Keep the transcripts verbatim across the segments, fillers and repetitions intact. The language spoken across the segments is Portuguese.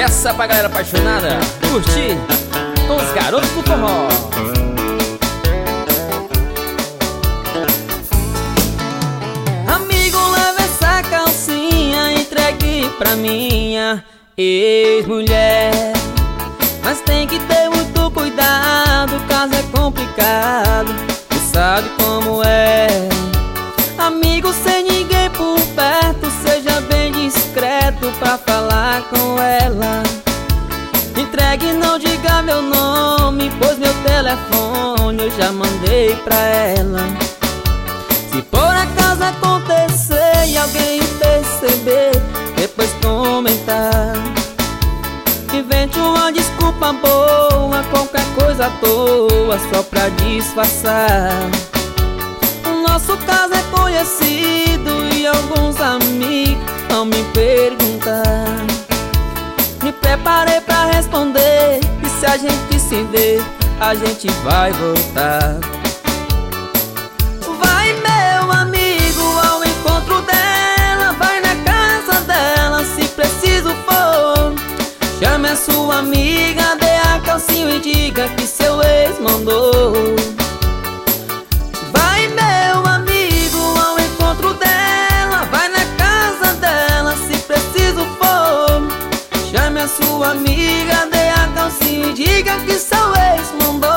Essa pra galera apaixonada curtir com os garotos do forró. Amigo, leva essa calcinha, entregue pra minha ex-mulher. Mas tem que ter muito cuidado, o caso é complicado, tu sabe como é. Amigo, sem ninguém por perto, seja bem discreto pra falar com ela. Entregue, não diga meu nome, pois meu telefone eu já mandei pra ela. Se por acaso acontecer e alguém perceber, depois comentar, invente uma desculpa boa, qualquer coisa à toa, só pra disfarçar. O nosso caso é conhecido e alguns amigos vão me perguntar. Me preparei pra responder, e se a gente se ver, a gente vai voltar. Vai, meu amigo, ao encontro dela, vai na casa dela, se preciso for. Chame a sua amiga, dê a calcinha e diga que seu ex mandou. Vai, meu amigo, ao encontro dela, vai na casa dela, se preciso for. Chame a sua amiga, dê a calcinha e diga que seu ex mandou.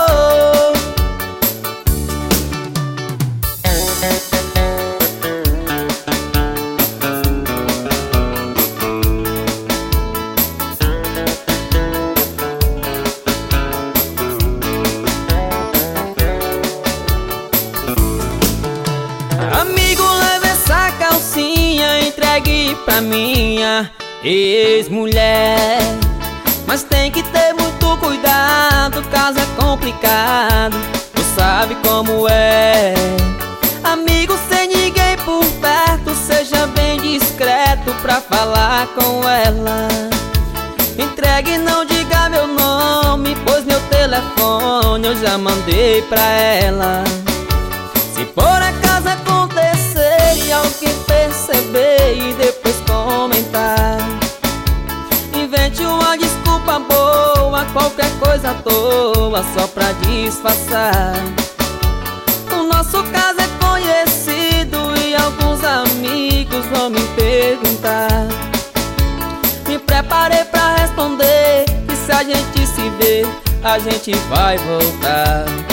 Amigo, leva essa calcinha, entregue pra minha ex-mulher. Mas tem que ter muito cuidado, o caso é complicado, tu sabe como é. Amigo, sem ninguém por perto, seja bem discreto pra falar com ela. Entregue, não diga meu nome, pois meu telefone eu já mandei pra ela. Se por acaso acontecer e alguém perceber e depois comentar, invente uma desculpa boa, qualquer coisa à toa, só pra disfarçar. O nosso caso é conhecido e alguns amigos vão me perguntar. Me preparei pra responder, e se a gente se ver, a gente vai voltar.